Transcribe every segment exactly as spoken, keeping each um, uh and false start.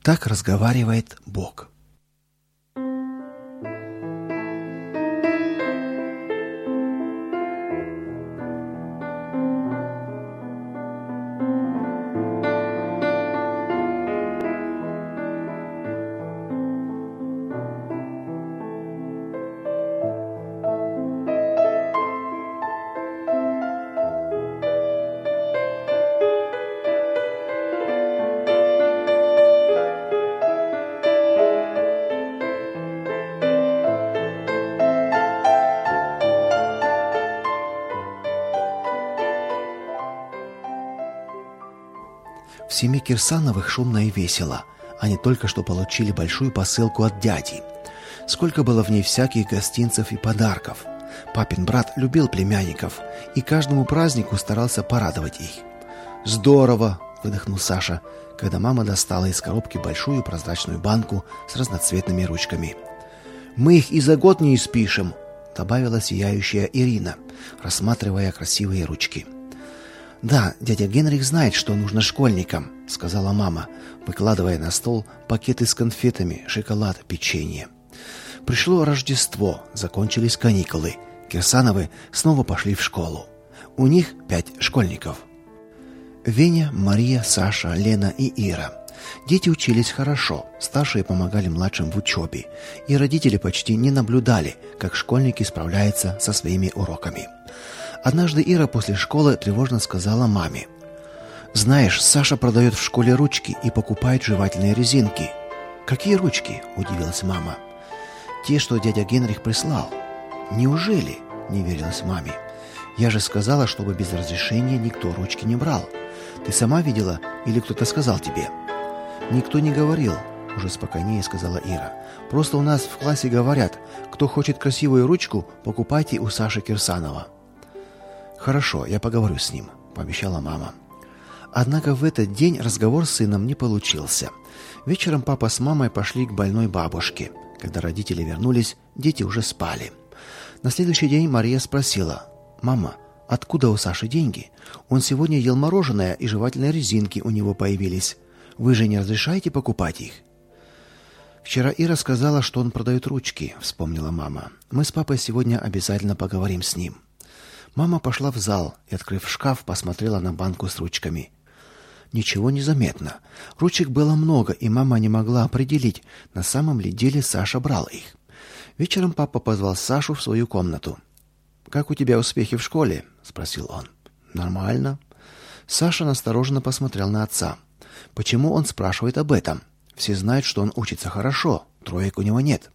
Так разговаривает Бог. В семье Кирсановых шумно и весело. Они только что получили большую посылку от дяди. Сколько было в ней всяких гостинцев и подарков. Папин брат любил племянников и каждому празднику старался порадовать их. «Здорово!» – выдохнул Саша, когда мама достала из коробки большую прозрачную банку с разноцветными ручками. «Мы их и за год не испишем!» – добавила сияющая Ирина, рассматривая красивые ручки. «Да, дядя Генрих знает, что нужно школьникам», — сказала мама, выкладывая на стол пакеты с конфетами, шоколад, печенье. Пришло Рождество, закончились каникулы. Кирсановы снова пошли в школу. У них пять школьников. Веня, Мария, Саша, Лена и Ира. Дети учились хорошо, старшие помогали младшим в учебе, и родители почти не наблюдали, как школьники справляются со своими уроками. Однажды Ира после школы тревожно сказала маме: «Знаешь, Саша продает в школе ручки и покупает жевательные резинки». «Какие ручки?» – удивилась мама. «Те, что дядя Генрих прислал». «Неужели?» – не верилась маме. «Я же сказала, чтобы без разрешения никто ручки не брал. Ты сама видела или кто-то сказал тебе?» «Никто не говорил», – уже спокойнее сказала Ира. «Просто у нас в классе говорят, кто хочет красивую ручку, покупайте у Саши Кирсанова». «Хорошо, я поговорю с ним», – пообещала мама. Однако в этот день разговор с сыном не получился. Вечером папа с мамой пошли к больной бабушке. Когда родители вернулись, дети уже спали. На следующий день Мария спросила: «Мама, откуда у Саши деньги? Он сегодня ел мороженое, и жевательные резинки у него появились. Вы же не разрешаете покупать их?» «Вчера Ира сказала, что он продает ручки», – вспомнила мама. «Мы с папой сегодня обязательно поговорим с ним». Мама пошла в зал и, открыв шкаф, посмотрела на банку с ручками. Ничего не заметно. Ручек было много, и мама не могла определить, на самом ли деле Саша брал их. Вечером папа позвал Сашу в свою комнату. «Как у тебя успехи в школе?» – спросил он. «Нормально». Саша настороженно посмотрел на отца. Почему он спрашивает об этом? Все знают, что он учится хорошо, троек у него нет.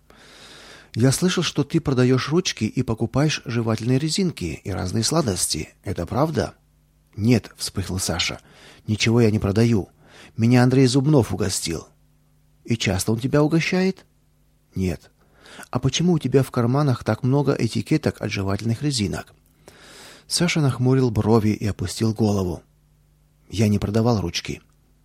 «Я слышал, что ты продаешь ручки и покупаешь жевательные резинки и разные сладости. Это правда?» «Нет», — вспыхнул Саша. «Ничего я не продаю. Меня Андрей Зубнов угостил». «И часто он тебя угощает?» «Нет». «А почему у тебя в карманах так много этикеток от жевательных резинок?» Саша нахмурил брови и опустил голову. «Я не продавал ручки».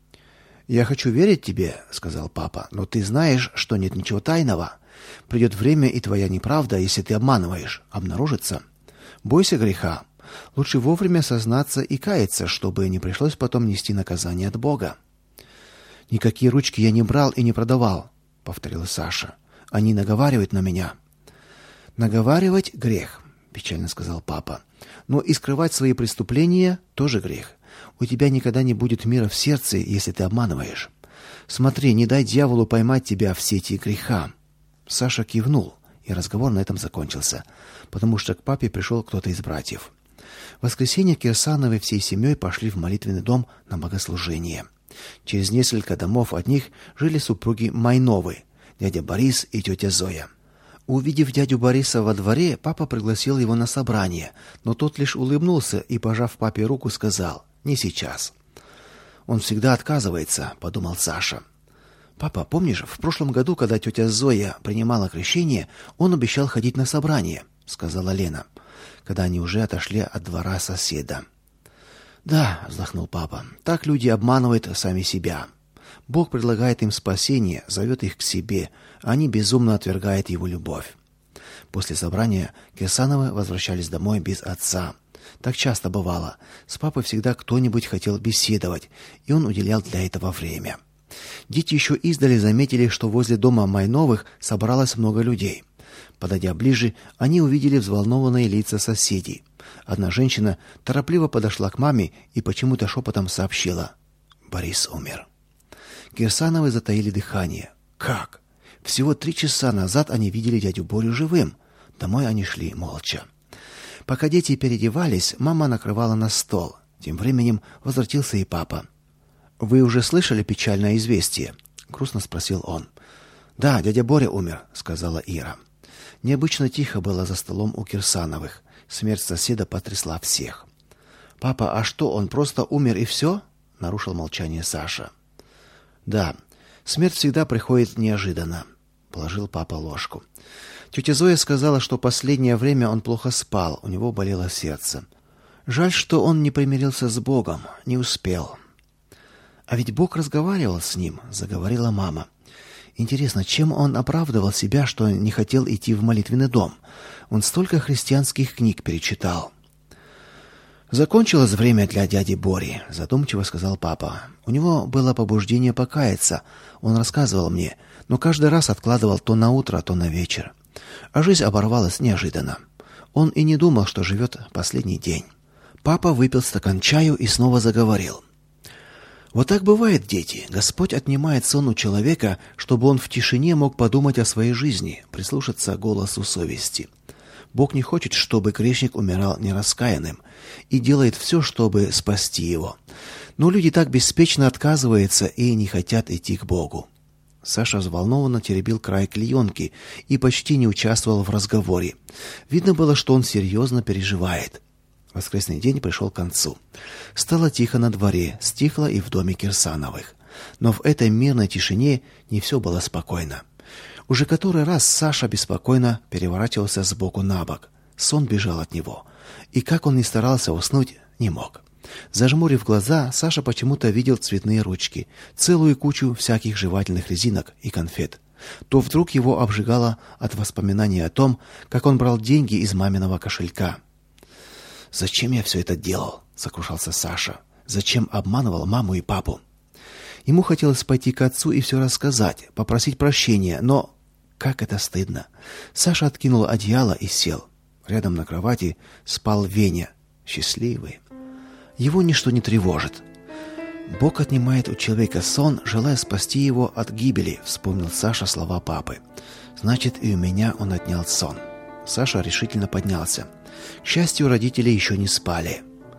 «Я хочу верить тебе», — сказал папа, — «но ты знаешь, что нет ничего тайного. Придет время, и твоя неправда, если ты обманываешь, обнаружится. Бойся греха. Лучше вовремя сознаться и каяться, чтобы не пришлось потом нести наказание от Бога». «Никакие ручки я не брал и не продавал», — повторил Саша. «Они наговаривают на меня». «Наговаривать — грех», — печально сказал папа. «Но и скрывать свои преступления — тоже грех. У тебя никогда не будет мира в сердце, если ты обманываешь. Смотри, не дай дьяволу поймать тебя в сети греха». Саша кивнул, и разговор на этом закончился, потому что к папе пришел кто-то из братьев. В воскресенье Кирсановы всей семьей пошли в молитвенный дом на богослужение. Через несколько домов от них жили супруги Майновы, дядя Борис и тетя Зоя. Увидев дядю Бориса во дворе, папа пригласил его на собрание, но тот лишь улыбнулся и, пожав папе руку, сказал: «Не сейчас». «Он всегда отказывается», — подумал Саша. «Папа, помнишь, в прошлом году, когда тетя Зоя принимала крещение, он обещал ходить на собрание», — сказала Лена, когда они уже отошли от двора соседа. «Да», — вздохнул папа, — «так люди обманывают сами себя. Бог предлагает им спасение, зовет их к себе, а они безумно отвергают его любовь». После собрания Кирсановы возвращались домой без отца. Так часто бывало. С папой всегда кто-нибудь хотел беседовать, и он уделял для этого время. Дети еще издали заметили, что возле дома Майновых собралось много людей. Подойдя ближе, они увидели взволнованные лица соседей. Одна женщина торопливо подошла к маме и почему-то шепотом сообщила: Борис умер. Кирсановы затаили дыхание. Как? Всего три часа назад они видели дядю Борю живым. Домой они шли молча. Пока дети переодевались, мама накрывала на стол. Тем временем возвратился и папа. Вы уже слышали печальное известие? Грустно спросил он. Да, дядя Боря умер, сказала Ира. Необычно тихо было за столом у Кирсановых. Смерть соседа потрясла всех. Папа, а что, он просто умер и все? Нарушил молчание Саша. Да, смерть всегда приходит неожиданно, положил папа ложку. Тетя Зоя сказала, что последнее время он плохо спал, у него болело сердце. Жаль, что он не примирился с Богом, не успел. А ведь Бог разговаривал с ним, заговорила мама. Интересно, чем он оправдывал себя, что не хотел идти в молитвенный дом? Он столько христианских книг перечитал. Закончилось время для дяди Бори, задумчиво сказал папа. У него было побуждение покаяться. Он рассказывал мне, но каждый раз откладывал то на утро, то на вечер. А жизнь оборвалась неожиданно. Он и не думал, что живет последний день. Папа выпил стакан чаю и снова заговорил. Вот так бывает, дети. Господь отнимает сон у человека, чтобы он в тишине мог подумать о своей жизни, прислушаться к голосу совести. Бог не хочет, чтобы грешник умирал нераскаянным, и делает все, чтобы спасти его. Но люди так беспечно отказываются и не хотят идти к Богу. Саша взволнованно теребил край клеенки и почти не участвовал в разговоре. Видно было, что он серьезно переживает. Воскресный день пришел к концу. Стало тихо на дворе, стихло и в доме Кирсановых. Но в этой мирной тишине не все было спокойно. Уже который раз Саша беспокойно переворачивался с боку на бок. Сон бежал от него, и как он ни старался уснуть, не мог. Зажмурив глаза, Саша почему-то видел цветные ручки, целую кучу всяких жевательных резинок и конфет. То вдруг его обжигало от воспоминания о том, как он брал деньги из маминого кошелька. Зачем я все это делал? Сокрушался Саша. Зачем обманывал маму и папу? Ему хотелось пойти к отцу и все рассказать, попросить прощения, но как это стыдно. Саша откинул одеяло и сел. Рядом на кровати спал Веня, счастливый. Его ничто не тревожит. Бог отнимает у человека сон, желая спасти его от гибели, вспомнил Саша слова папы. Значит, и у меня он отнял сон. Саша решительно поднялся. К счастью, родители еще не спали.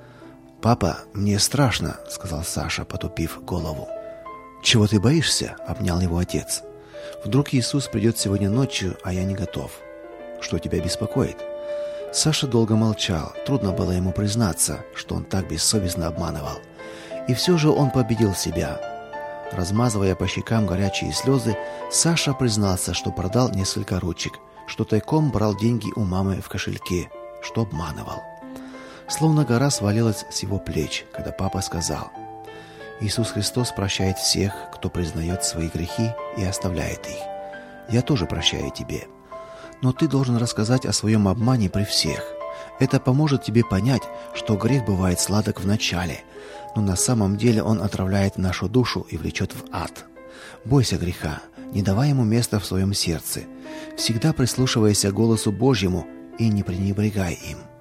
Папа, мне страшно, сказал Саша, потупив голову. Чего ты боишься? Обнял его отец. Вдруг Иисус придет сегодня ночью, а я не готов. Что тебя беспокоит? Саша долго молчал. Трудно было ему признаться, что он так бессовестно обманывал. И все же он победил себя. Размазывая по щекам горячие слезы, Саша признался, что продал несколько ручек, что тайком брал деньги у мамы в кошельке, что обманывал. Словно гора свалилась с его плеч, когда папа сказал: Иисус Христос прощает всех, кто признает свои грехи и оставляет их. Я тоже прощаю тебе. Но ты должен рассказать о своем обмане при всех. Это поможет тебе понять, что грех бывает сладок в начале, но на самом деле он отравляет нашу душу и влечет в ад. Бойся греха, не давай ему места в своем сердце. Всегда прислушивайся к голосу Божьему и не пренебрегай им.